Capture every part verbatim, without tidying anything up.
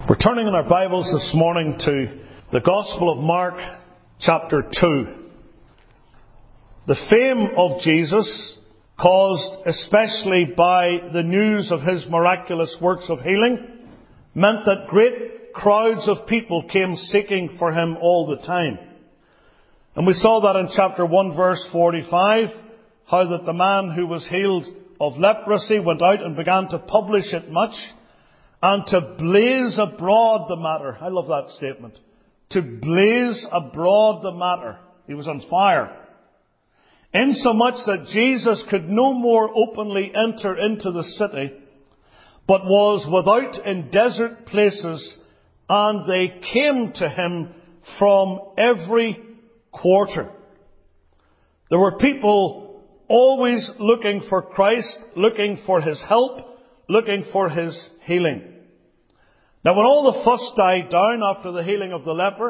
We're turning in our Bibles this morning to the Gospel of Mark, chapter two. The fame of Jesus, caused especially by the news of His miraculous works of healing, meant that great crowds of people came seeking for Him all the time. And we saw that in chapter one, verse forty-five, how that the man who was healed of leprosy went out and began to publish it much, and to blaze abroad the matter. I love that statement. To blaze abroad the matter. He was on fire. Insomuch that Jesus could no more openly enter into the city, but was without in desert places, and they came to Him from every quarter. There were people always looking for Christ, looking for His help, looking for His healing. Now, when all the fuss died down after the healing of the leper,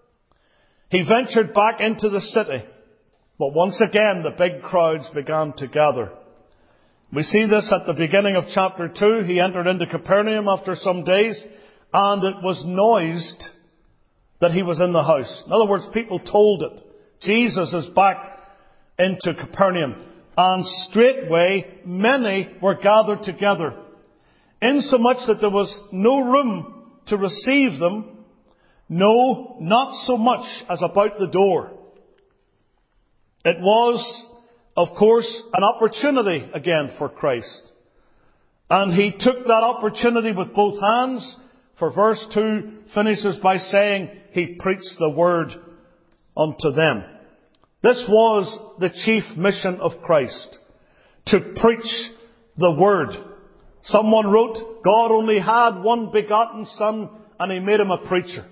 He ventured back into the city. But once again, the big crowds began to gather. We see this at the beginning of chapter two. He entered into Capernaum after some days, and it was noised that He was in the house. In other words, people told it. Jesus is back into Capernaum. And straightway, many were gathered together, insomuch that there was no room to receive them, no, not so much as about the door. It was, of course, an opportunity again for Christ. And He took that opportunity with both hands, for verse two finishes by saying He preached the word unto them. This was the chief mission of Christ, to preach the word. Someone wrote, God only had one begotten Son, and He made Him a preacher.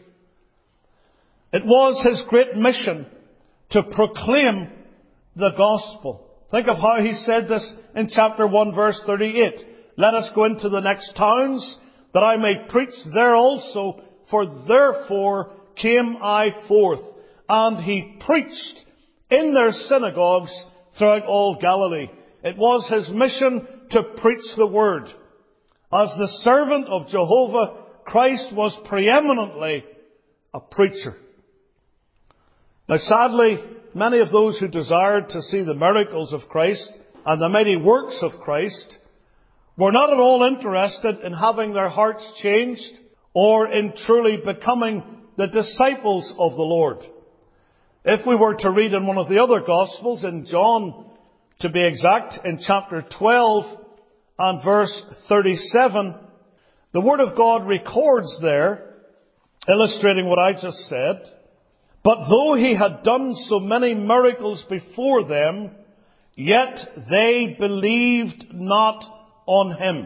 It was His great mission to proclaim the gospel. Think of how He said this in chapter one, verse thirty-eight. Let us go into the next towns, that I may preach there also, for therefore came I forth. And He preached in their synagogues throughout all Galilee. It was His mission to preach the word. As the servant of Jehovah, Christ was preeminently a preacher. Now sadly, many of those who desired to see the miracles of Christ and the mighty works of Christ were not at all interested in having their hearts changed or in truly becoming the disciples of the Lord. If we were to read in one of the other Gospels, in John, to be exact, in chapter twelve and verse thirty-seven, the Word of God records there, illustrating what I just said, but though He had done so many miracles before them, yet they believed not on Him.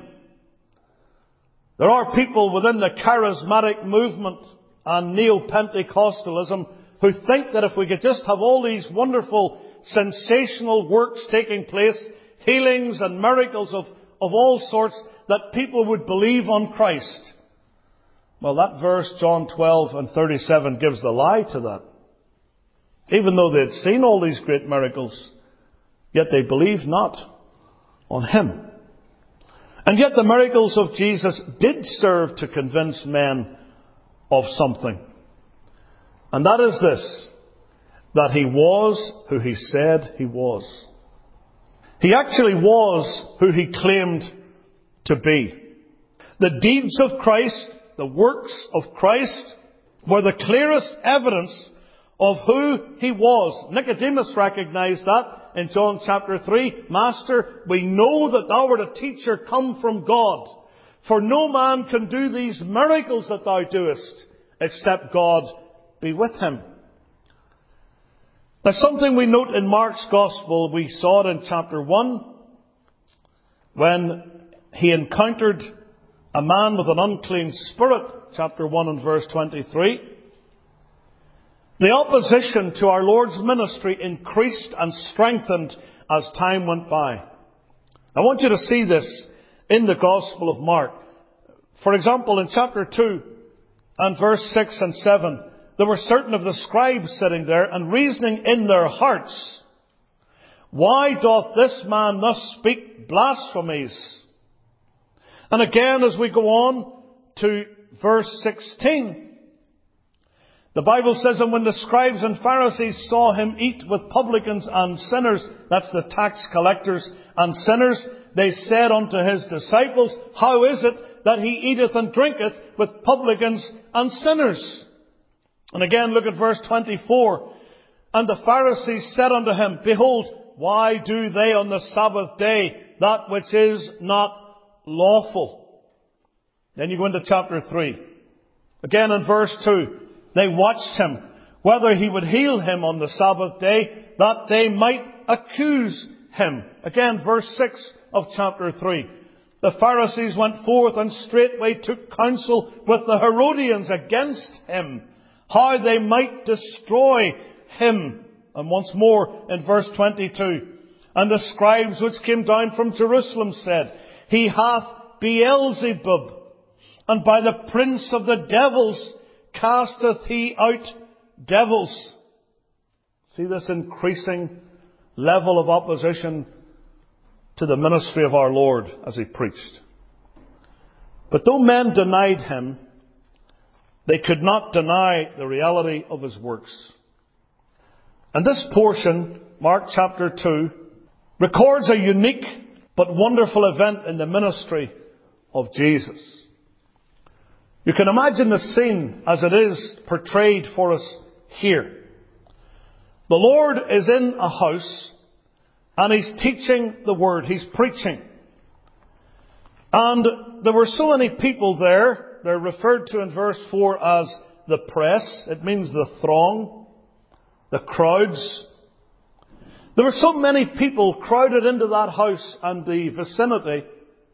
There are people within the charismatic movement and neo-Pentecostalism who think that if we could just have all these wonderful, sensational works taking place, healings and miracles of, of all sorts, that people would believe on Christ. Well, that verse, John twelve and thirty-seven, gives the lie to that. Even though they had seen all these great miracles, yet they believed not on Him. And yet the miracles of Jesus did serve to convince men of something. And that is this, that He was who He said He was. He actually was who He claimed to be. The deeds of Christ, the works of Christ, were the clearest evidence of who He was. Nicodemus recognized that in John chapter three. Master, we know that Thou art a teacher come from God. For no man can do these miracles that Thou doest, except God be with him. Now, something we note in Mark's Gospel, we saw it in chapter one, when He encountered a man with an unclean spirit, chapter one and verse twenty-three. The opposition to our Lord's ministry increased and strengthened as time went by. I want you to see this in the Gospel of Mark. For example, in chapter two and verse six and seven, there were certain of the scribes sitting there and reasoning in their hearts, why doth this man thus speak blasphemies? And again, as we go on to verse sixteen. The Bible says, and when the scribes and Pharisees saw him eat with publicans and sinners, that's the tax collectors and sinners, they said unto his disciples, how is it that he eateth and drinketh with publicans and sinners? And again, look at verse twenty-four. And the Pharisees said unto him, behold, why do they on the Sabbath day that which is not lawful? Then you go into chapter three. Again in verse two. They watched him, whether he would heal him on the Sabbath day, that they might accuse him. Again, verse six of chapter three. The Pharisees went forth and straightway took counsel with the Herodians against him, how they might destroy him. And once more in verse twenty-two. And the scribes which came down from Jerusalem said, he hath Beelzebub, and by the prince of the devils casteth he out devils. See this increasing level of opposition to the ministry of our Lord as he preached. But though men denied him, they could not deny the reality of his works. And this portion, Mark chapter two, records a unique but wonderful event in the ministry of Jesus. You can imagine the scene as it is portrayed for us here. The Lord is in a house and he's teaching the word. He's preaching. And there were so many people there. They're referred to in verse four as the press. It means the throng, the crowds. There were so many people crowded into that house and the vicinity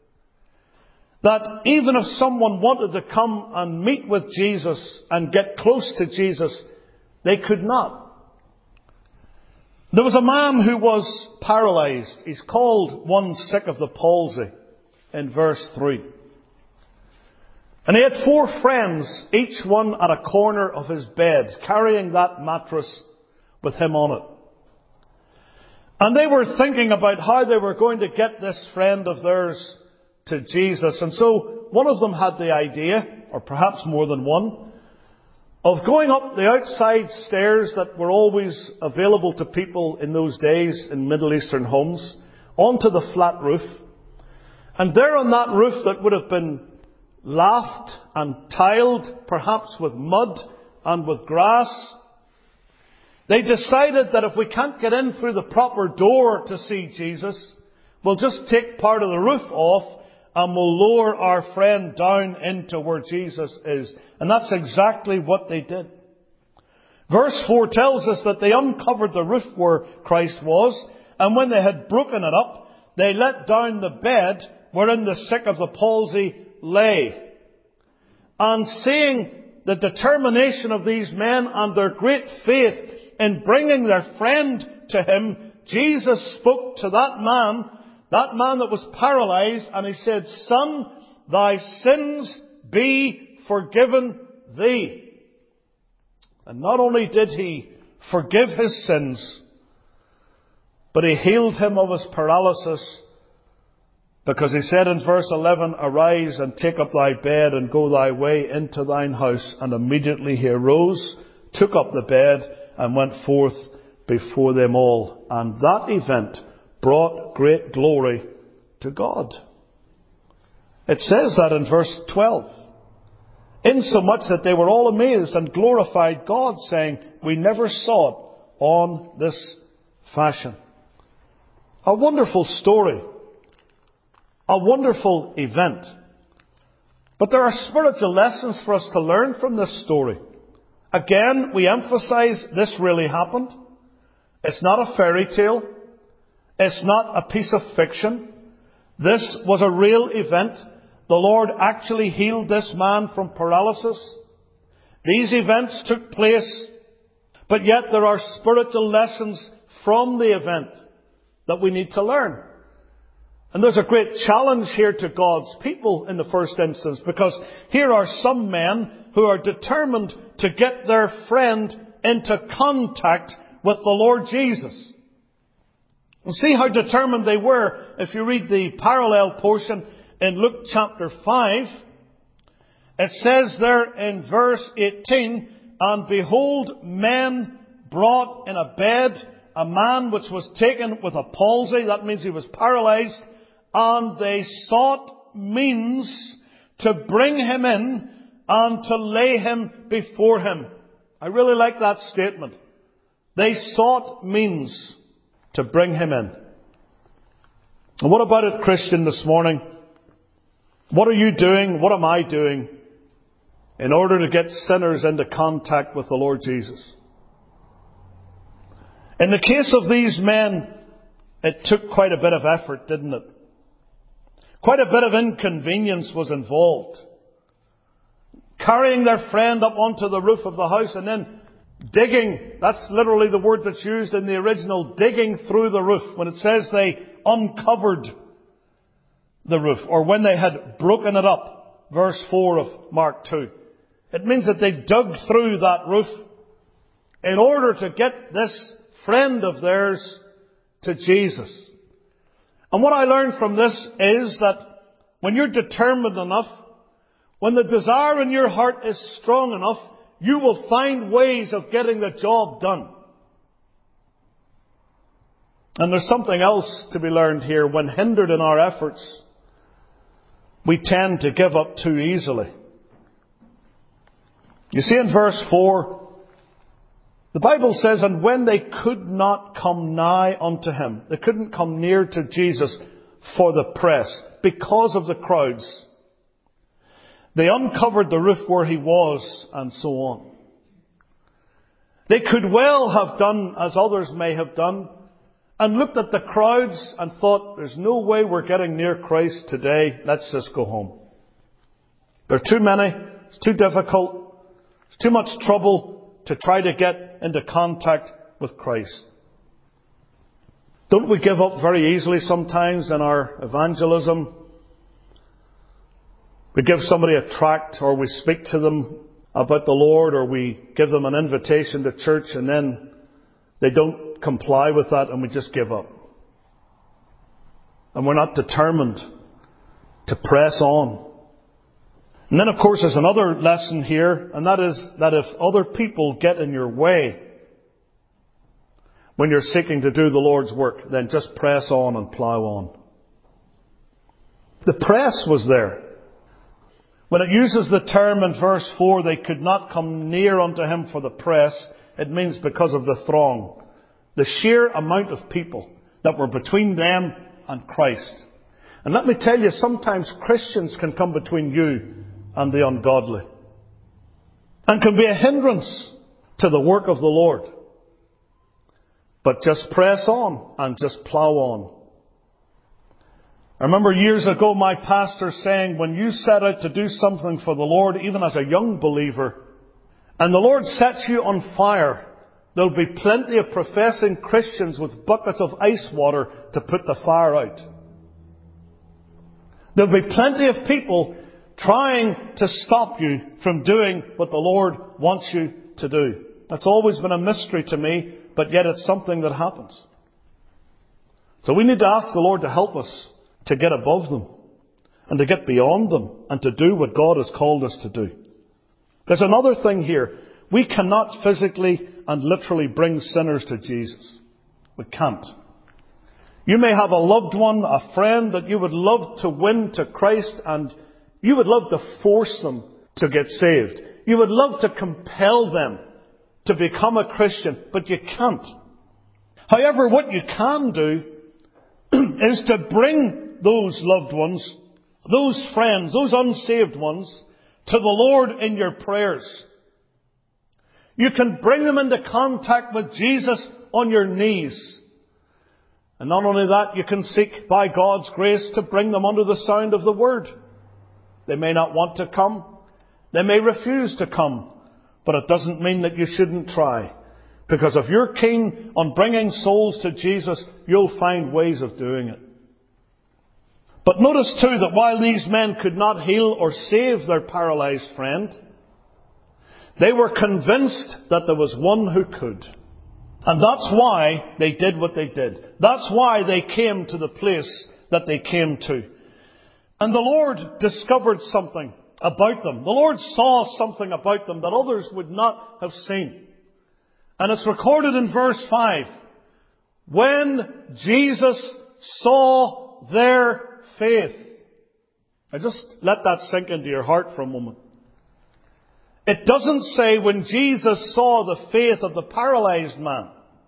that even if someone wanted to come and meet with Jesus and get close to Jesus, they could not. There was a man who was paralyzed. He's called one sick of the palsy in verse three. And he had four friends, each one at a corner of his bed, carrying that mattress with him on it. And they were thinking about how they were going to get this friend of theirs to Jesus. And so one of them had the idea, or perhaps more than one, of going up the outside stairs that were always available to people in those days in Middle Eastern homes, onto the flat roof. And there on that roof that would have been lathed and tiled, perhaps with mud and with grass, they decided that if we can't get in through the proper door to see Jesus, we'll just take part of the roof off and we'll lower our friend down into where Jesus is. And that's exactly what they did. Verse four tells us that they uncovered the roof where Christ was, and when they had broken it up, they let down the bed wherein the sick of the palsy lay. And seeing the determination of these men and their great faith in bringing their friend to him, Jesus spoke to that man, that man that was paralyzed, and he said, Son, thy sins be forgiven thee. And not only did he forgive his sins, but he healed him of his paralysis, because he said in verse eleven, Arise and take up thy bed and go thy way into thine house. And immediately he arose, took up the bed, and went forth before them all. And that event brought great glory to God. It says that in verse twelve. Insomuch that they were all amazed and glorified God, saying, We never saw it on this fashion. A wonderful story. A wonderful event. But there are spiritual lessons for us to learn from this story. Again, we emphasize this really happened. It's not a fairy tale. It's not a piece of fiction. This was a real event. The Lord actually healed this man from paralysis. These events took place, but yet there are spiritual lessons from the event that we need to learn. And there's a great challenge here to God's people in the first instance, because here are some men who are determined to get their friend into contact with the Lord Jesus. And see how determined they were if you read the parallel portion in Luke chapter five. It says there in verse eighteen, and behold, men brought in a bed a man which was taken with a palsy, that means he was paralyzed, and they sought means to bring him in and to lay him before him. I really like that statement. They sought means to bring him in. And what about it, Christian, this morning? What are you doing? What am I doing in order to get sinners into contact with the Lord Jesus? In the case of these men, it took quite a bit of effort, didn't it? Quite a bit of inconvenience was involved. Carrying their friend up onto the roof of the house and then digging, that's literally the word that's used in the original, digging through the roof. When it says they uncovered the roof, or when they had broken it up, verse four of Mark two. It means that they dug through that roof in order to get this friend of theirs to Jesus. And what I learned from this is that when you're determined enough, when the desire in your heart is strong enough, you will find ways of getting the job done. And there's something else to be learned here. When hindered in our efforts, we tend to give up too easily. You see in verse four, the Bible says, and when they could not come nigh unto him, they couldn't come near to Jesus for the press, because of the crowds, they uncovered the roof where he was, and so on. They could well have done as others may have done, and looked at the crowds and thought, there's no way we're getting near Christ today, let's just go home. There are too many, it's too difficult, it's too much trouble to try to get into contact with Christ. Don't we give up very easily sometimes in our evangelism? We give somebody a tract, or we speak to them about the Lord, or we give them an invitation to church, and then they don't comply with that, and we just give up. And we're not determined to press on. And then, of course, there's another lesson here, and that is that if other people get in your way when you're seeking to do the Lord's work, then just press on and plough on. The press was there. When it uses the term in verse four, they could not come near unto him for the press, it means because of the throng. The sheer amount of people that were between them and Christ. And let me tell you, sometimes Christians can come between you and the ungodly, and can be a hindrance to the work of the Lord. But just press on and just plough on. I remember years ago my pastor saying, when you set out to do something for the Lord, even as a young believer, and the Lord sets you on fire, there'll be plenty of professing Christians with buckets of ice water to put the fire out. There'll be plenty of people trying to stop you from doing what the Lord wants you to do. That's always been a mystery to me, but yet it's something that happens. So we need to ask the Lord to help us to get above them, and to get beyond them, and to do what God has called us to do. There's another thing here. We cannot physically and literally bring sinners to Jesus. We can't. You may have a loved one, a friend that you would love to win to Christ, and you would love to force them to get saved. You would love to compel them to become a Christian, but you can't. However, what you can do is to bring those loved ones, those friends, those unsaved ones, to the Lord in your prayers. You can bring them into contact with Jesus on your knees. And not only that, you can seek by God's grace to bring them under the sound of the Word. They may not want to come. They may refuse to come. But it doesn't mean that you shouldn't try. Because if you're keen on bringing souls to Jesus, you'll find ways of doing it. But notice too that while these men could not heal or save their paralyzed friend, they were convinced that there was one who could. And that's why they did what they did. That's why they came to the place that they came to. And the Lord discovered something about them. The Lord saw something about them that others would not have seen. And it's recorded in verse five. When Jesus saw their faith. Now just let that sink into your heart for a moment. It doesn't say when Jesus saw the faith of the paralyzed man.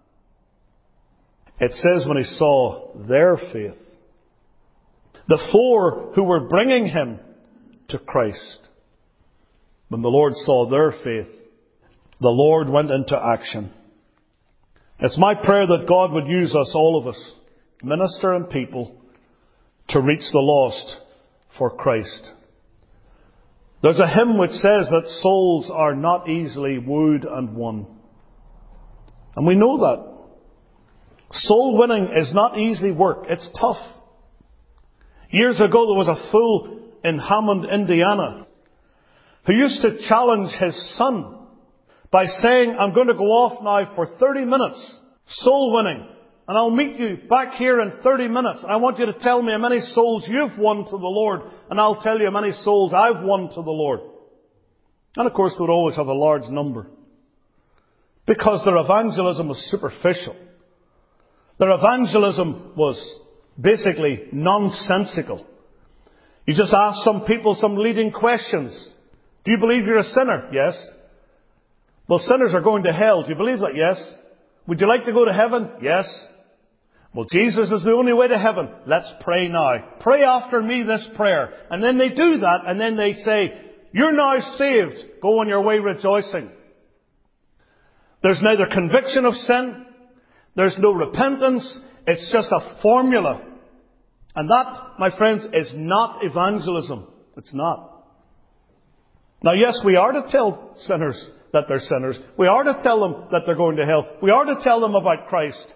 It says when he saw their faith. The four who were bringing him to Christ. When the Lord saw their faith, the Lord went into action. It's my prayer that God would use us, all of us, minister and people, to reach the lost for Christ. There's a hymn which says that souls are not easily wooed and won. And we know that. Soul winning is not easy work. It's tough. Years ago there was a fool in Hammond, Indiana, who used to challenge his son by saying, I'm going to go off now for thirty minutes, soul winning, and I'll meet you back here in thirty minutes. I want you to tell me how many souls you've won to the Lord, and I'll tell you how many souls I've won to the Lord. And of course they would always have a large number, because their evangelism was superficial. Their evangelism was basically nonsensical. You just ask some people some leading questions. Do you believe you're a sinner? Yes. Well, sinners are going to hell. Do you believe that? Yes. Would you like to go to heaven? Yes. Well, Jesus is the only way to heaven. Let's pray now. Pray after me this prayer. And then they do that, and then they say, you're now saved. Go on your way rejoicing. There's neither conviction of sin. There's no repentance. It's just a formula. And that, my friends, is not evangelism. It's not. Now, yes, we are to tell sinners that they're sinners. We are to tell them that they're going to hell. We are to tell them about Christ.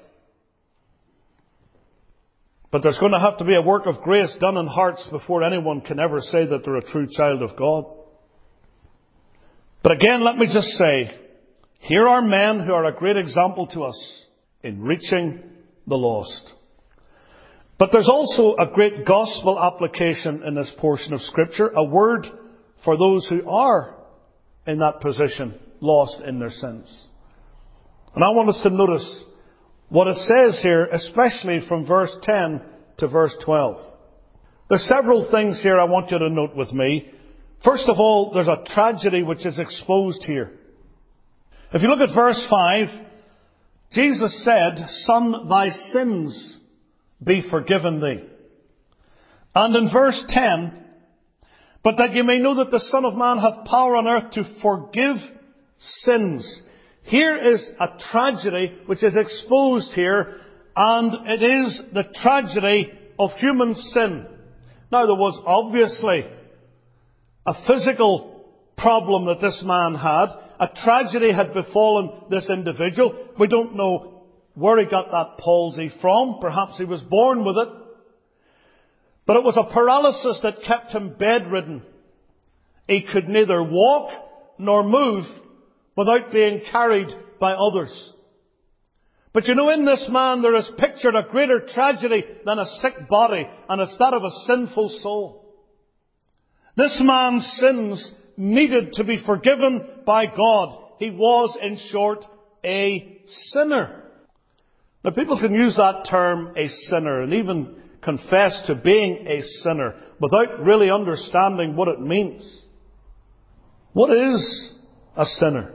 But there's going to have to be a work of grace done in hearts before anyone can ever say that they're a true child of God. But again, let me just say, here are men who are a great example to us in reaching the lost. But there's also a great gospel application in this portion of Scripture, a word for those who are in that position, lost in their sins. And I want us to notice what it says here, especially from verse ten to verse twelve. There's several things here I want you to note with me. First of all, there's a tragedy which is exposed here. If you look at verse five, Jesus said, Son, thy sins be forgiven thee. And in verse ten, but that you may know that the Son of Man hath power on earth to forgive sins. Here is a tragedy which is exposed here, and it is the tragedy of human sin. Now, there was obviously a physical problem that this man had. A tragedy had befallen this individual. We don't know where he got that palsy from. Perhaps he was born with it. But it was a paralysis that kept him bedridden. He could neither walk nor move without being carried by others. But you know, in this man there is pictured a greater tragedy than a sick body, and it's that of a sinful soul. This man's sins needed to be forgiven by God. He was, in short, a sinner. Now, people can use that term, a sinner, and even confess to being a sinner without really understanding what it means. What is a sinner?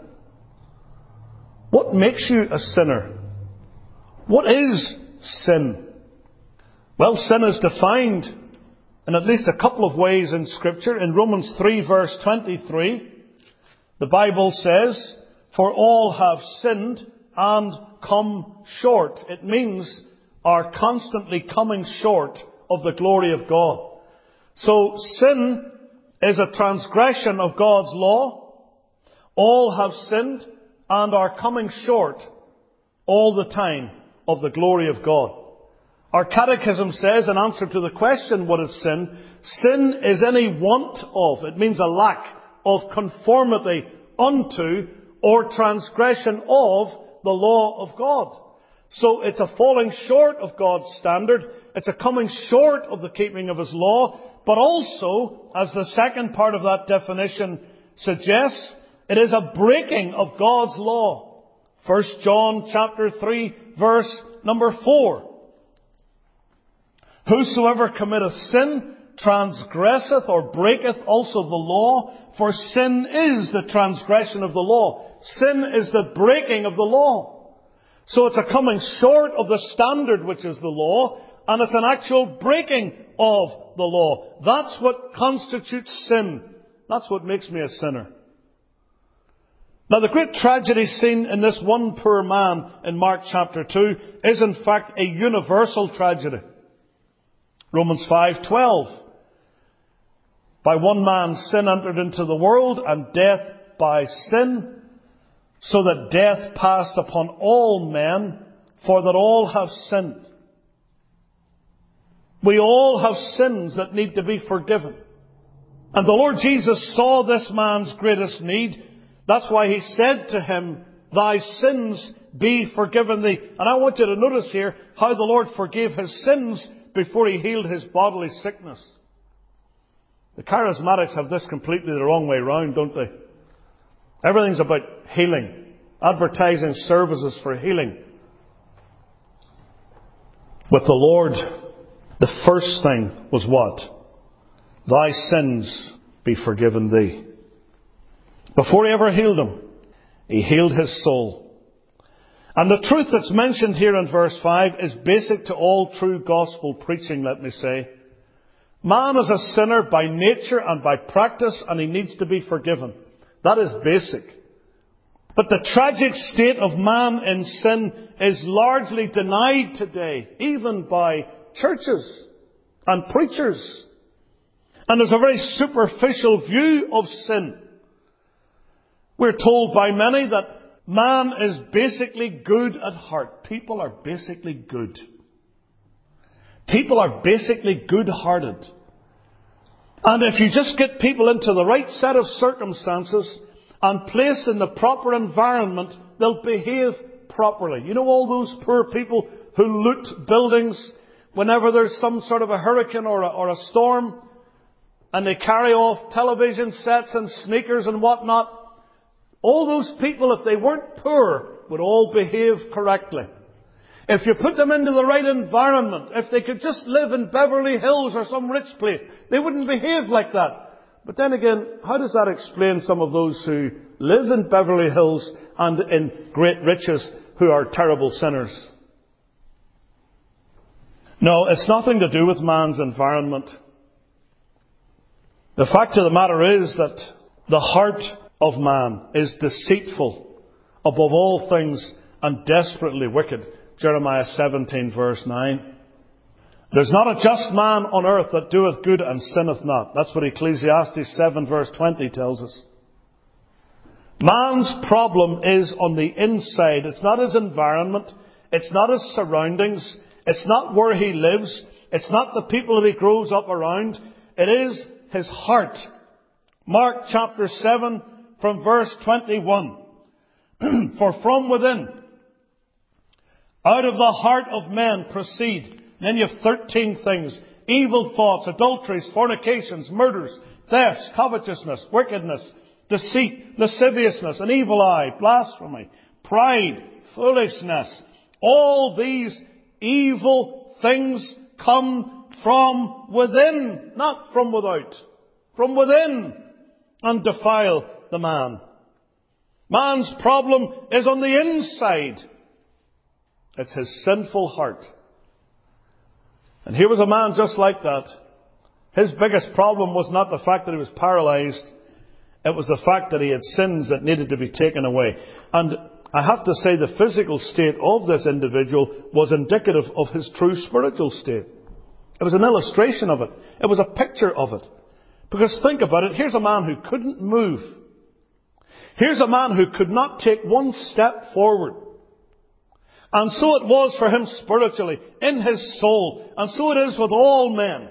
What makes you a sinner? What is sin? Well, sin is defined in at least a couple of ways in Scripture. In Romans three verse twenty-three, the Bible says, For all have sinned and come short. It means are constantly coming short of the glory of God. So sin is a transgression of God's law. All have sinned and are coming short all the time of the glory of God. Our catechism says, in answer to the question, what is sin? Sin is any want of, it means a lack of conformity unto or transgression of the law of God. So it's a falling short of God's standard. It's a coming short of the keeping of His law. but also, as the second part of that definition suggests, it is a breaking of God's law. First John chapter three, verse number four. Whosoever committeth sin transgresseth or breaketh also the law, for sin is the transgression of the law. Sin is the breaking of the law. So it's a coming short of the standard which is the law, and it's an actual breaking of the law. That's what constitutes sin. That's what makes me a sinner. Now the great tragedy seen in this one poor man in Mark chapter two is in fact a universal tragedy. Romans five twelve. By one man sin entered into the world, and death by sin, so that death passed upon all men, for that all have sinned. We all have sins that need to be forgiven. And the Lord Jesus saw this man's greatest need. That's why He said to him, thy sins be forgiven thee. And I want you to notice here how the Lord forgave his sins before He healed his bodily sickness. The charismatics have this completely the wrong way round, don't they? Everything's about healing. Advertising services for healing. With the Lord, the first thing was what? Thy sins be forgiven thee. Before He ever healed him, He healed his soul. And the truth that's mentioned here in verse five is basic to all true gospel preaching, let me say. Man is a sinner by nature and by practice, and he needs to be forgiven. That is basic. But the tragic state of man in sin is largely denied today, even by churches and preachers. And there's a very superficial view of sin. We're told by many that man is basically good at heart. People are basically good. People are basically good-hearted. And if you just get people into the right set of circumstances and place in the proper environment, they'll behave properly. You know all those poor people who loot buildings whenever there's some sort of a hurricane or a, or a storm, and they carry off television sets and sneakers and whatnot? All those people, if they weren't poor, would all behave correctly. If you put them into the right environment, if they could just live in Beverly Hills or some rich place, they wouldn't behave like that. But then again, how does that explain some of those who live in Beverly Hills and in great riches who are terrible sinners? No, it's nothing to do with man's environment. The fact of the matter is that the heart of man is deceitful above all things and desperately wicked. Jeremiah seventeen verse nine. There's not a just man on earth that doeth good and sinneth not. That's what Ecclesiastes seven verse twenty tells us. Man's problem is on the inside. It's not his environment. It's not his surroundings. It's not where he lives. It's not the people that he grows up around. It is his heart. Mark chapter seven from verse twenty-one. For from within, out of the heart of men proceed. And then you have thirteen things. Evil thoughts, adulteries, fornications, murders, thefts, covetousness, wickedness, deceit, lasciviousness, an evil eye, blasphemy, pride, foolishness. All these evil things come from within, not from without. From within, and defile the man. Man's problem is on the inside. It's his sinful heart. And here was a man just like that. His biggest problem was not the fact that he was paralyzed. It was the fact that he had sins that needed to be taken away. And I have to say the physical state of this individual was indicative of his true spiritual state. It was an illustration of it. It was a picture of it. Because think about it. Here's a man who couldn't move. Here's a man who could not take one step forward. And so it was for him spiritually, in his soul. And so it is with all men.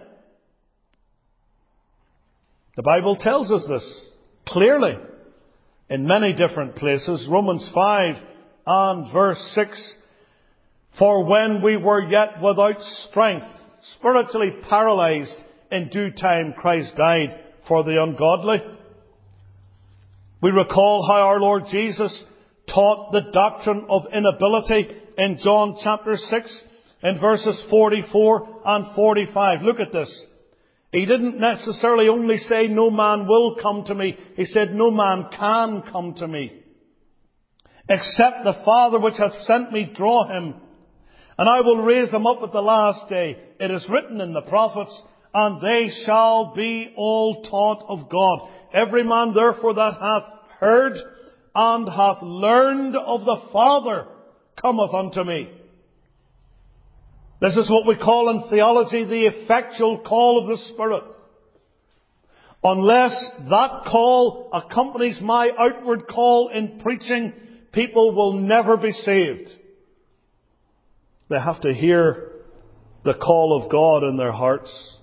The Bible tells us this clearly in many different places. Romans five and verse six. For when we were yet without strength, spiritually paralyzed in due time Christ died for the ungodly. We recall how our Lord Jesus taught the doctrine of inability in John chapter six in verses forty-four and forty-five. Look at this. He didn't necessarily only say, no man will come to me. He said, no man can come to me, except the Father which hath sent me draw him. And I will raise him up at the last day. It is written in the prophets, and they shall be all taught of God. Every man therefore that hath heard and hath learned of the Father cometh unto me. This is what we call in theology the effectual call of the Spirit. Unless that call accompanies my outward call in preaching, people will never be saved. They have to hear the call of God in their hearts.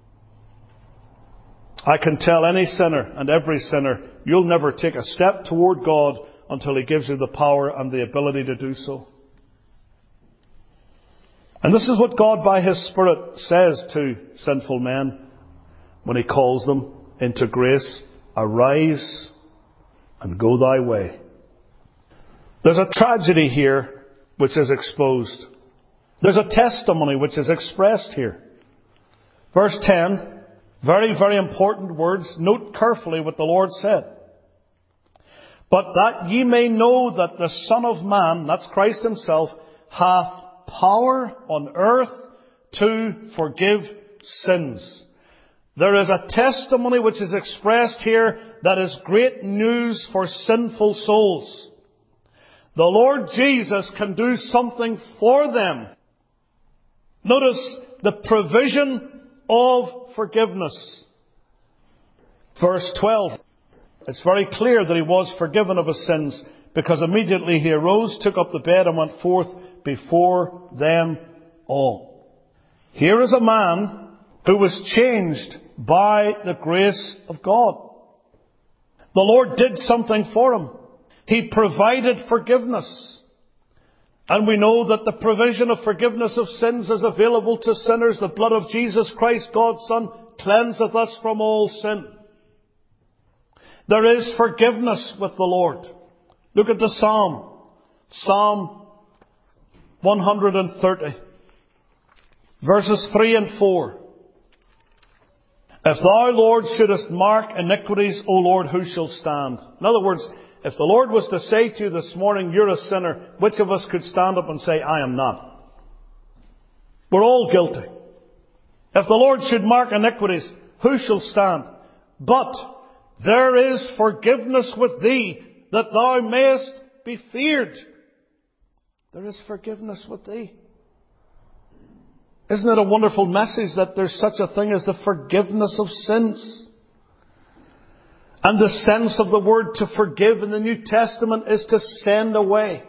I can tell any sinner and every sinner, you'll never take a step toward God until He gives you the power and the ability to do so. And this is what God by His Spirit says to sinful men when He calls them into grace. Arise and go thy way. There's a tragedy here which is exposed. There's a testimony which is expressed here. Verse ten, very, very important words. Note carefully what the Lord said. But that ye may know that the Son of Man, that's Christ Himself, hath power on earth to forgive sins. There is a testimony which is expressed here that is great news for sinful souls. The Lord Jesus can do something for them. Notice the provision of forgiveness. Verse twelve. It's very clear that He was forgiven of His sins, because immediately He arose, took up the bed, and went forth before them all. Here is a man who was changed by the grace of God. The Lord did something for him. He provided forgiveness. And we know that the provision of forgiveness of sins is available to sinners. The blood of Jesus Christ, God's Son, cleanseth us from all sin. There is forgiveness with the Lord. Look at the Psalm. Psalm one hundred thirty. Verses three and four. If thou, Lord, shouldest mark iniquities, O Lord, who shall stand? In other words, if the Lord was to say to you this morning, you're a sinner, which of us could stand up and say, I am not? We're all guilty. If the Lord should mark iniquities, who shall stand? But there is forgiveness with thee, that thou mayest be feared. There is forgiveness with thee. Isn't it a wonderful message that there's such a thing as the forgiveness of sins? And the sense of the word to forgive in the New Testament is to send away.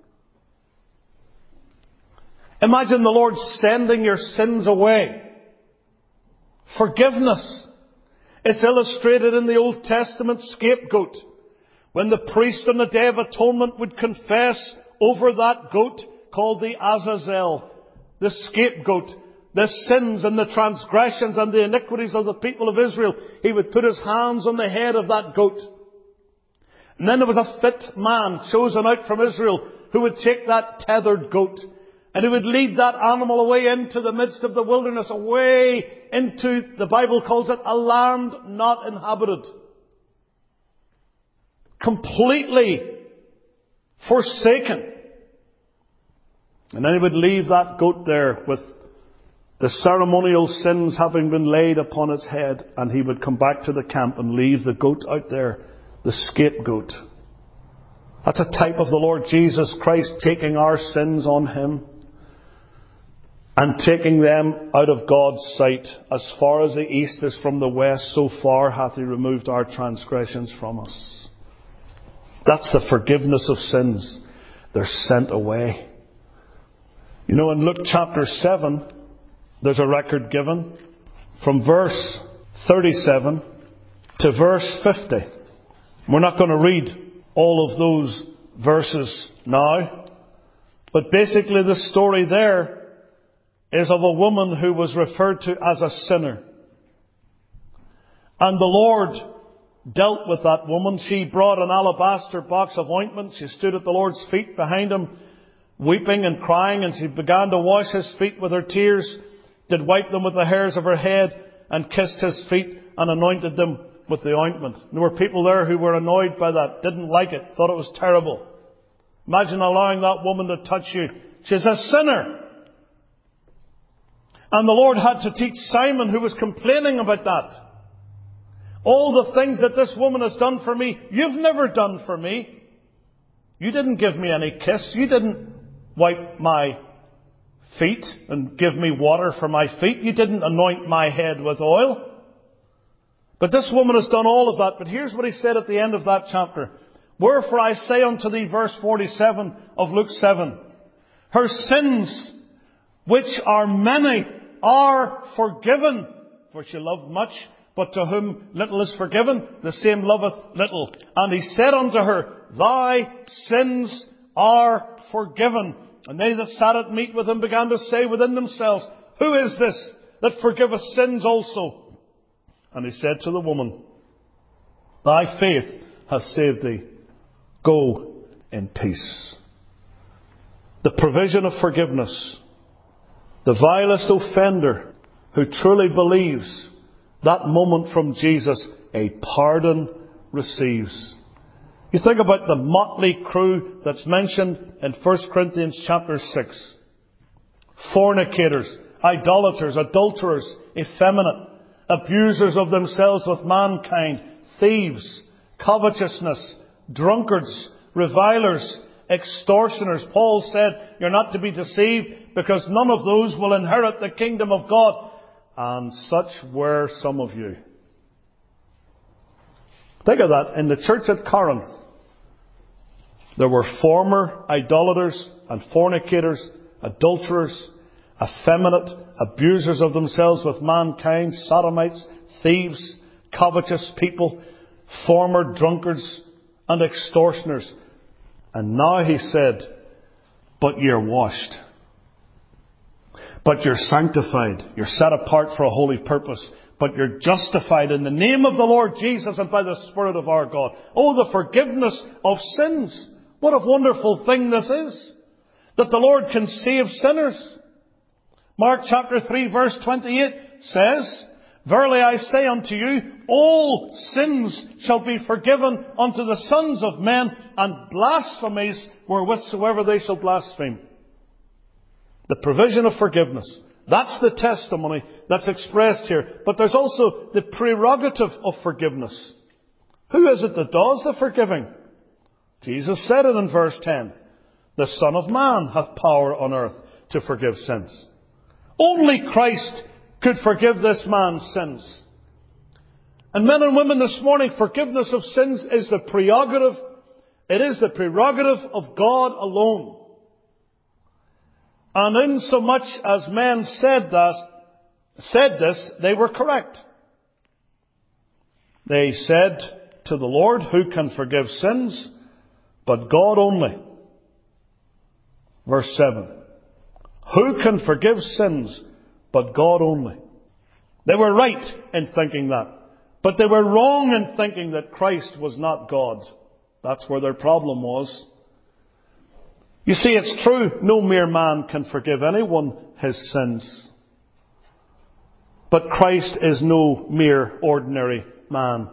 Imagine the Lord sending your sins away. Forgiveness. It's illustrated in the Old Testament scapegoat. When the priest on the Day of Atonement would confess over that goat called the Azazel, the scapegoat, the sins and the transgressions and the iniquities of the people of Israel, he would put his hands on the head of that goat. And then there was a fit man chosen out from Israel who would take that tethered goat and he would lead that animal away into the midst of the wilderness, away into, the Bible calls it, a land not inhabited. Completely forsaken. And then he would leave that goat there with the ceremonial sins having been laid upon its head, and he would come back to the camp and leave the goat out there, the scapegoat. That's a type of the Lord Jesus Christ taking our sins on Him and taking them out of God's sight. As far as the east is from the west, so far hath He removed our transgressions from us. That's the forgiveness of sins. They're sent away. You know, in Luke chapter seven, there's a record given from verse thirty-seven to verse fifty. We're not going to read all of those verses now, but basically the story there is of a woman who was referred to as a sinner. And the Lord dealt with that woman. She brought an alabaster box of ointment. She stood at the Lord's feet behind him, weeping and crying, and she began to wash his feet with her tears, did wipe them with the hairs of her head, and kissed his feet and anointed them with the ointment. And there were people there who were annoyed by that, didn't like it, thought it was terrible. Imagine allowing that woman to touch you. She's a sinner. And the Lord had to teach Simon, who was complaining about that. All the things that this woman has done for me, you've never done for me. You didn't give me any kiss. You didn't wipe my feet and give me water for my feet. You didn't anoint my head with oil. But this woman has done all of that. But here's what he said at the end of that chapter. Wherefore I say unto thee, verse forty-seven of Luke seven, her sins, which are many, are forgiven. For she loved much, but to whom little is forgiven, the same loveth little. And he said unto her, thy sins are forgiven. And they that sat at meat with him began to say within themselves, who is this that forgiveth sins also? And he said to the woman, thy faith hath saved thee. Go in peace. The provision of forgiveness. The vilest offender who truly believes that moment from Jesus, a pardon receives. You think about the motley crew that's mentioned in First Corinthians chapter six. Fornicators, idolaters, adulterers, effeminate, abusers of themselves with mankind, thieves, covetousness, drunkards, revilers, extortioners. Paul said, you're not to be deceived, because none of those will inherit the kingdom of God. And such were some of you. Think of that. In the church at Corinth, there were former idolaters and fornicators, adulterers, effeminate, abusers of themselves with mankind, sodomites, thieves, covetous people, former drunkards and extortioners. And now he said, but you're washed. But you're sanctified. You're set apart for a holy purpose. But you're justified in the name of the Lord Jesus and by the Spirit of our God. Oh, the forgiveness of sins. What a wonderful thing this is. That the Lord can save sinners. Mark chapter three verse twenty-eight says, verily I say unto you, all sins shall be forgiven unto the sons of men, and blasphemies wherewithsoever they shall blaspheme. The provision of forgiveness. That's the testimony that's expressed here. But there's also the prerogative of forgiveness. Who is it that does the forgiving? Jesus said it in verse ten. The Son of Man hath power on earth to forgive sins. Only Christ could forgive this man's sins. And men and women this morning, forgiveness of sins is the prerogative. It is the prerogative of God alone. And insomuch as men said that, said this, they were correct. They said to the Lord, who can forgive sins but God only? Verse seven. Who can forgive sins but God only? They were right in thinking that. But they were wrong in thinking that Christ was not God. That's where their problem was. You see, it's true, no mere man can forgive anyone his sins. But Christ is no mere ordinary man.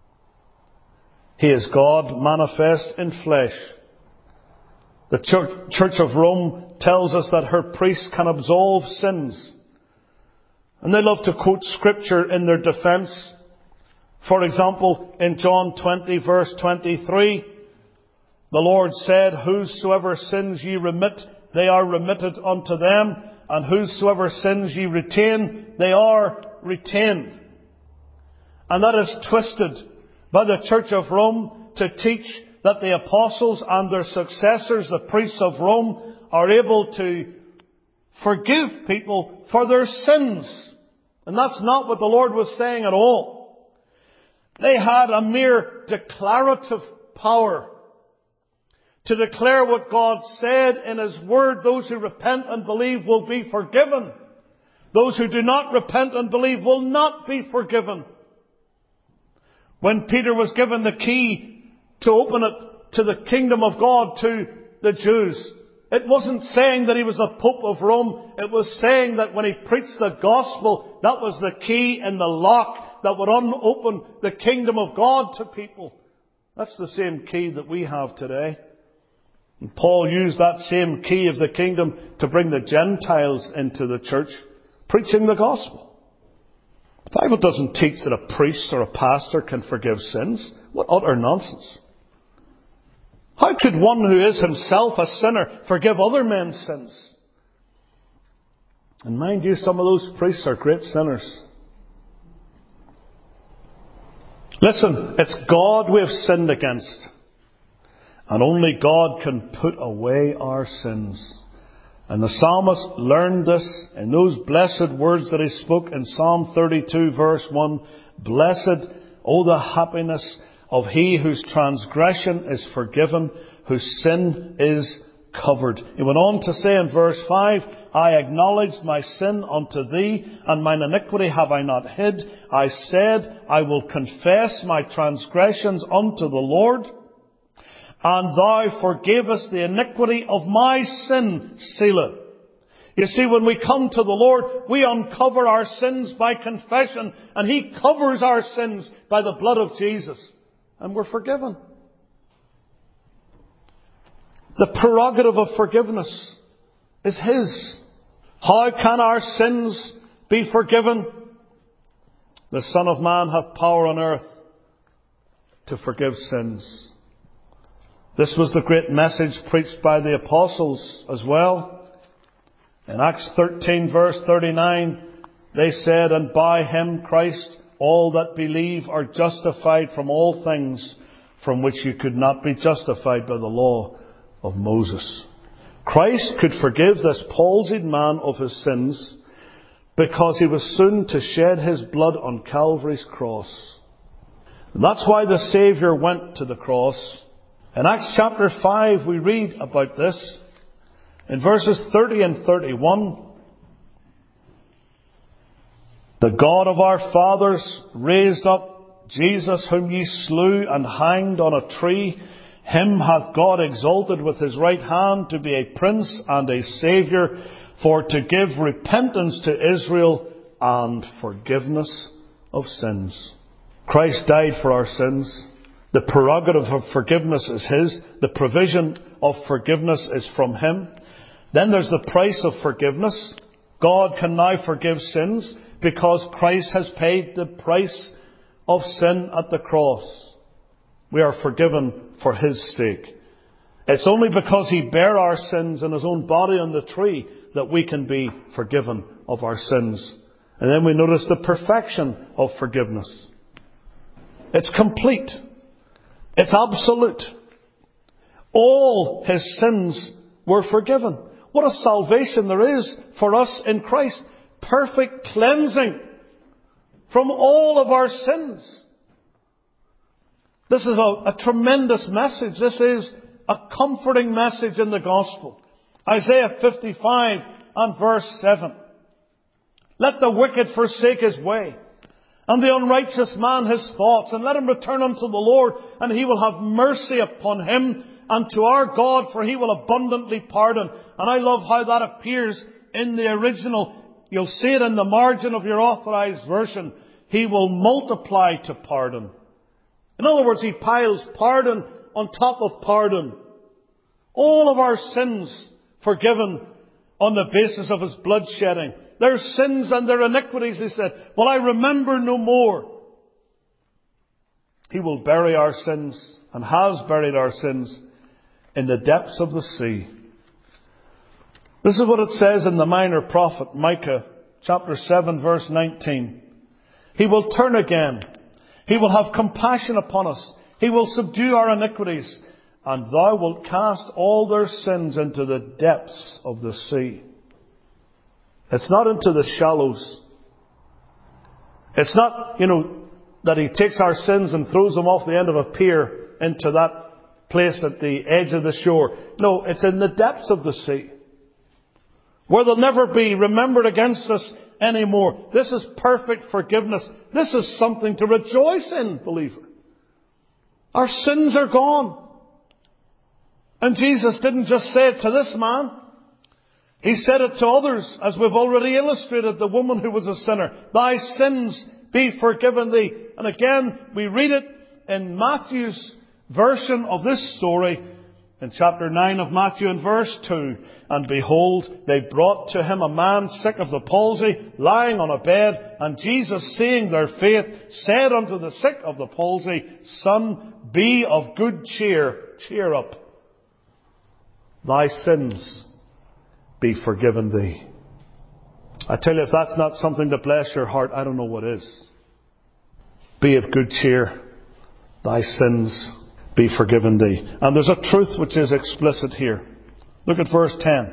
He is God manifest in flesh. The Church, Church of Rome tells us that her priests can absolve sins. And they love to quote Scripture in their defence. For example, in John twenty verse twenty-three, the Lord said, whosoever sins ye remit, they are remitted unto them, and whosoever sins ye retain, they are retained. And that is twisted by the Church of Rome to teach that the apostles and their successors, the priests of Rome, are able to forgive people for their sins. And that's not what the Lord was saying at all. They had a mere declarative power to declare what God said in His Word. Those who repent and believe will be forgiven. Those who do not repent and believe will not be forgiven. When Peter was given the key to open it to the kingdom of God to the Jews, it wasn't saying that he was the Pope of Rome. It was saying that when he preached the gospel, that was the key in the lock that would unopen the kingdom of God to people. That's the same key that we have today. And Paul used that same key of the kingdom to bring the Gentiles into the church, preaching the gospel. The Bible doesn't teach that a priest or a pastor can forgive sins. What utter nonsense. How could one who is himself a sinner forgive other men's sins? And mind you, some of those priests are great sinners. Listen, it's God we have sinned against. And only God can put away our sins. And the psalmist learned this in those blessed words that he spoke in Psalm thirty-two verse one. Blessed, oh the happiness of he whose transgression is forgiven, whose sin is covered. He went on to say in verse five, I acknowledged my sin unto thee, and mine iniquity have I not hid. I said, I will confess my transgressions unto the Lord, and thou forgavest the iniquity of my sin, Selah. You see, when we come to the Lord, we uncover our sins by confession, and He covers our sins by the blood of Jesus. And we're forgiven. The prerogative of forgiveness is His. How can our sins be forgiven? The Son of Man hath power on earth to forgive sins. This was the great message preached by the apostles as well. In Acts thirteen verse thirty-nine, they said, and by Him, Christ, all that believe are justified from all things from which you could not be justified by the law of Moses. Christ could forgive this palsied man of his sins because He was soon to shed His blood on Calvary's cross. And that's why the Saviour went to the cross. In Acts chapter five we read about this. In verses thirty and thirty-one, the God of our fathers raised up Jesus whom ye slew and hanged on a tree. Him hath God exalted with His right hand to be a prince and a saviour, for to give repentance to Israel and forgiveness of sins. Christ died for our sins. The prerogative of forgiveness is His. The provision of forgiveness is from Him. Then there's the price of forgiveness. God can now forgive sins because Christ has paid the price of sin at the cross. We are forgiven for His sake. It's only because He bare our sins in His own body on the tree that we can be forgiven of our sins. And then we notice the perfection of forgiveness. It's complete. It's absolute. All His sins were forgiven. What a salvation there is for us in Christ. Perfect cleansing from all of our sins. This is a, a tremendous message. This is a comforting message in the gospel. Isaiah fifty-five and verse seven. Let the wicked forsake his way, and the unrighteous man his thoughts, and let him return unto the Lord, and He will have mercy upon him, and to our God, for He will abundantly pardon. And I love how that appears in the original. You'll see it in the margin of your authorized version. He will multiply to pardon. In other words, He piles pardon on top of pardon. All of our sins forgiven on the basis of His blood shedding. Their sins and their iniquities, He said, will I remember no more. He will bury our sins, and has buried our sins, in the depths of the sea. This is what it says in the minor prophet Micah, chapter seven, verse nineteen. He will turn again. He will have compassion upon us. He will subdue our iniquities. And thou wilt cast all their sins into the depths of the sea. It's not into the shallows. It's not, you know, that He takes our sins and throws them off the end of a pier into that place at the edge of the shore. No, it's in the depths of the sea, where they'll never be remembered against us anymore. This is perfect forgiveness. This is something to rejoice in, believer. Our sins are gone. And Jesus didn't just say it to this man. He said it to others, as we've already illustrated, the woman who was a sinner. Thy sins be forgiven thee. And again, we read it in Matthew's version of this story, in chapter nine of Matthew and verse two. And behold, they brought to him a man sick of the palsy, lying on a bed. And Jesus, seeing their faith, said unto the sick of the palsy, Son, be of good cheer. Cheer up. Thy sins be forgiven thee. I tell you, if that's not something to bless your heart, I don't know what is. Be of good cheer. Thy sins be forgiven thee. And there's a truth which is explicit here. Look at verse ten.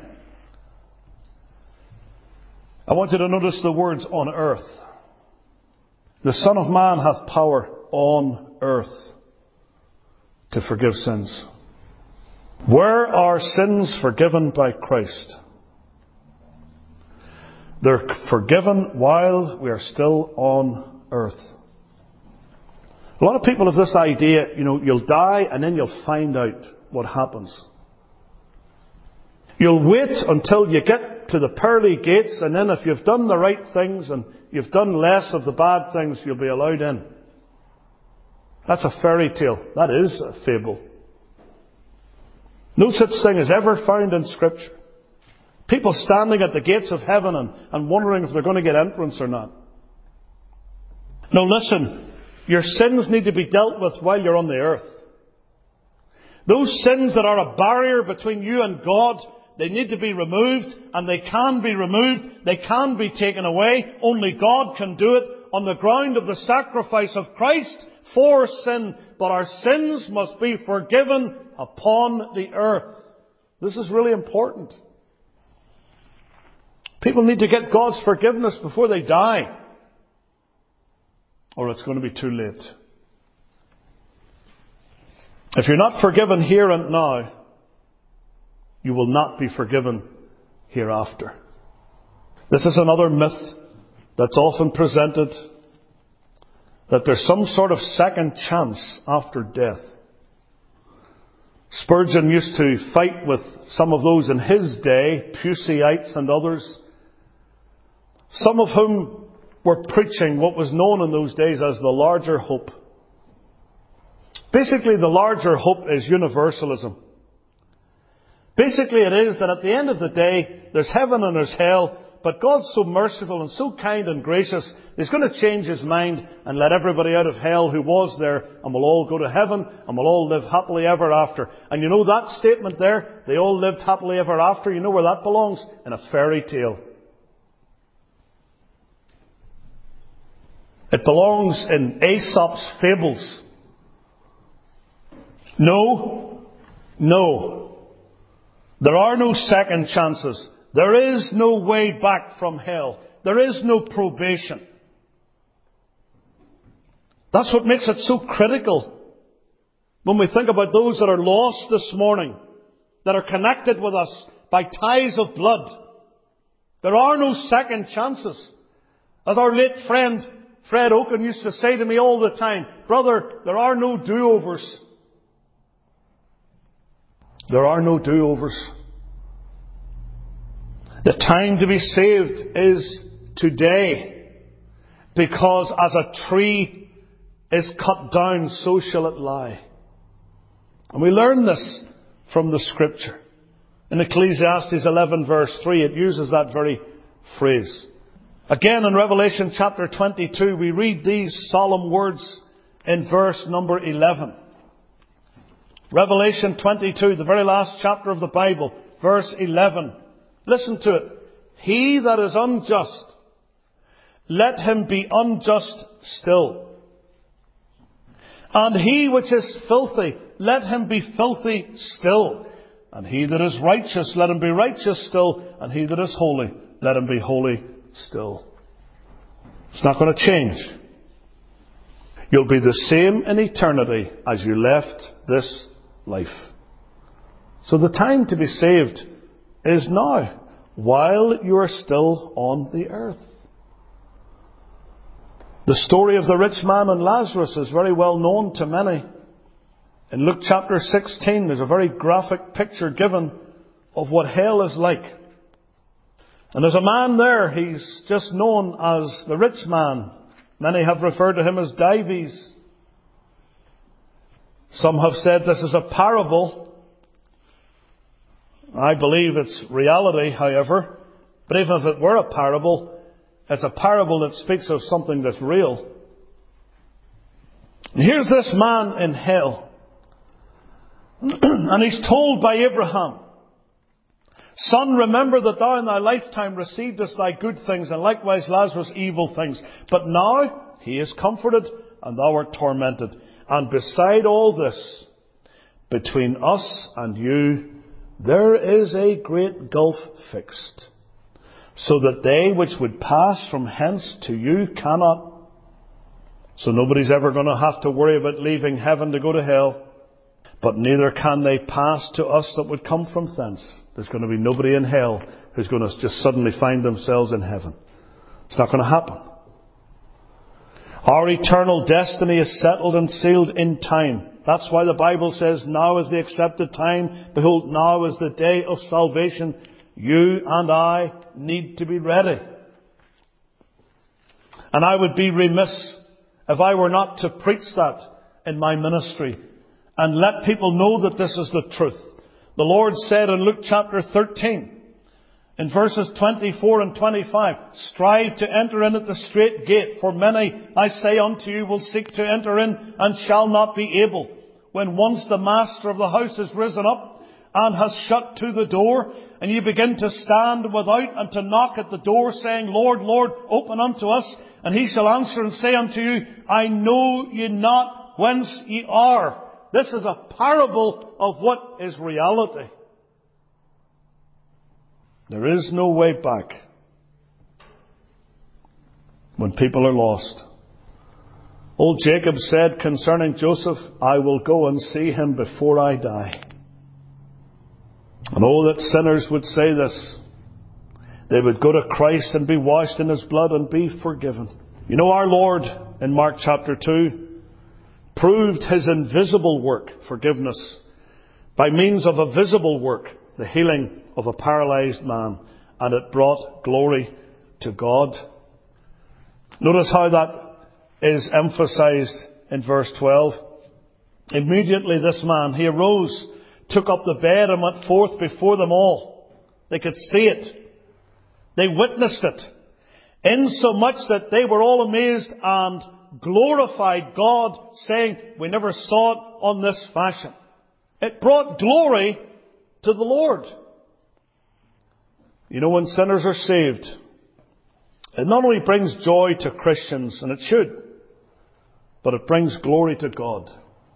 I want you to notice the words on earth. The Son of Man hath power on earth to forgive sins. Were our sins forgiven by Christ? They're forgiven while we are still on earth. A lot of people have this idea, you know, you'll die and then you'll find out what happens. You'll wait until you get to the pearly gates, and then if you've done the right things and you've done less of the bad things, you'll be allowed in. That's a fairy tale. That is a fable. No such thing is ever found in Scripture. People standing at the gates of heaven and, and wondering if they're going to get entrance or not. No, listen. Your sins need to be dealt with while you're on the earth. Those sins that are a barrier between you and God, they need to be removed, and they can be removed. They can be taken away. Only God can do it on the ground of the sacrifice of Christ for sin. But our sins must be forgiven upon the earth. This is really important. People need to get God's forgiveness before they die, or it's going to be too late. If you're not forgiven here and now, you will not be forgiven hereafter. This is another myth that's often presented, that there's some sort of second chance after death. Spurgeon used to fight with some of those in his day, Puseyites and others, some of whom were preaching what was known in those days as the larger hope. Basically, the larger hope is universalism. Basically, it is that at the end of the day, there's heaven and there's hell, but God's so merciful and so kind and gracious, He's going to change His mind and let everybody out of hell who was there, and we'll all go to heaven, and we'll all live happily ever after. And you know that statement there, they all lived happily ever after, you know where that belongs? In a fairy tale. It belongs in Aesop's fables. No, no. There are no second chances. There is no way back from hell. There is no probation. That's what makes it so critical when we think about those that are lost this morning, that are connected with us by ties of blood. There are no second chances. As our late friend Fred Oaken used to say to me all the time, brother, there are no do-overs. There are no do-overs. The time to be saved is today, because as a tree is cut down, so shall it lie. And we learn this from the Scripture. In Ecclesiastes eleven verse three, it uses that very phrase. Again, in Revelation chapter twenty-two, we read these solemn words in verse number eleven. Revelation twenty-two, the very last chapter of the Bible, verse eleven. Listen to it. He that is unjust, let him be unjust still. And he which is filthy, let him be filthy still. And he that is righteous, let him be righteous still. And he that is holy, let him be holy still. It's not going to change. You'll be the same in eternity as you left this life. So the time to be saved is now, while you are still on the earth. The story of the rich man and Lazarus is very well known to many. In Luke chapter sixteen, there's a very graphic picture given of what hell is like. And there's a man there, he's just known as the rich man. Many have referred to him as Dives. Some have said this is a parable. I believe it's reality, however. But even if it were a parable, it's a parable that speaks of something that's real. And here's this man in hell. And he's told by Abraham, "Son, remember that thou in thy lifetime receivedest thy good things, and likewise Lazarus evil things. But now he is comforted, and thou art tormented. And beside all this, between us and you, there is a great gulf fixed, so that they which would pass from hence to you cannot." So nobody's ever going to have to worry about leaving heaven to go to hell. But neither can they pass to us that would come from thence. There's going to be nobody in hell who's going to just suddenly find themselves in heaven. It's not going to happen. Our eternal destiny is settled and sealed in time. That's why the Bible says, "Now is the accepted time. Behold, now is the day of salvation." You and I need to be ready. And I would be remiss if I were not to preach that in my ministry and let people know that this is the truth. The Lord said in Luke chapter thirteen, in verses twenty-four and twenty-five, "Strive to enter in at the strait gate, for many, I say unto you, will seek to enter in and shall not be able. When once the master of the house is risen up and has shut to the door, and you begin to stand without and to knock at the door, saying, Lord, Lord, open unto us, and he shall answer and say unto you, I know ye not whence ye are." This is a parable of what is reality. There is no way back when people are lost. Old Jacob said concerning Joseph, "I will go and see him before I die." And oh, that sinners would say this. They would go to Christ and be washed in His blood and be forgiven. You know, our Lord in Mark chapter two proved His invisible work, forgiveness, by means of a visible work, the healing of a paralyzed man, and it brought glory to God. Notice how that is emphasized in verse twelve. Immediately this man, he arose, took up the bed and went forth before them all. They could see it. They witnessed it. Insomuch that they were all amazed and glorified God, saying, "We never saw it on this fashion." It brought glory to the Lord. You know, when sinners are saved, it not only brings joy to Christians, and it should, but it brings glory to God.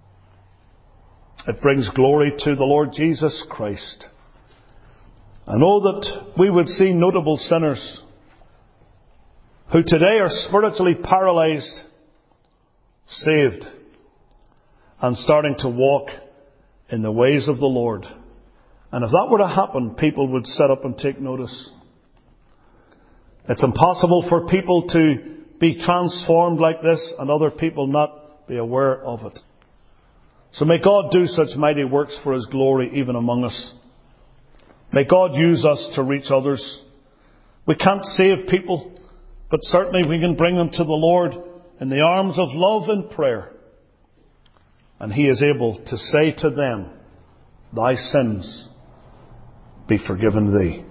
It brings glory to the Lord Jesus Christ. And oh, that we would see notable sinners who today are spiritually paralyzed, saved, and starting to walk in the ways of the Lord. And if that were to happen, people would sit up and take notice. It's impossible for people to be transformed like this and other people not be aware of it. So may God do such mighty works for His glory even among us. May God use us to reach others. We can't save people, but certainly we can bring them to the Lord in the arms of love and prayer. And He is able to say to them, "Thy sins be forgiven thee."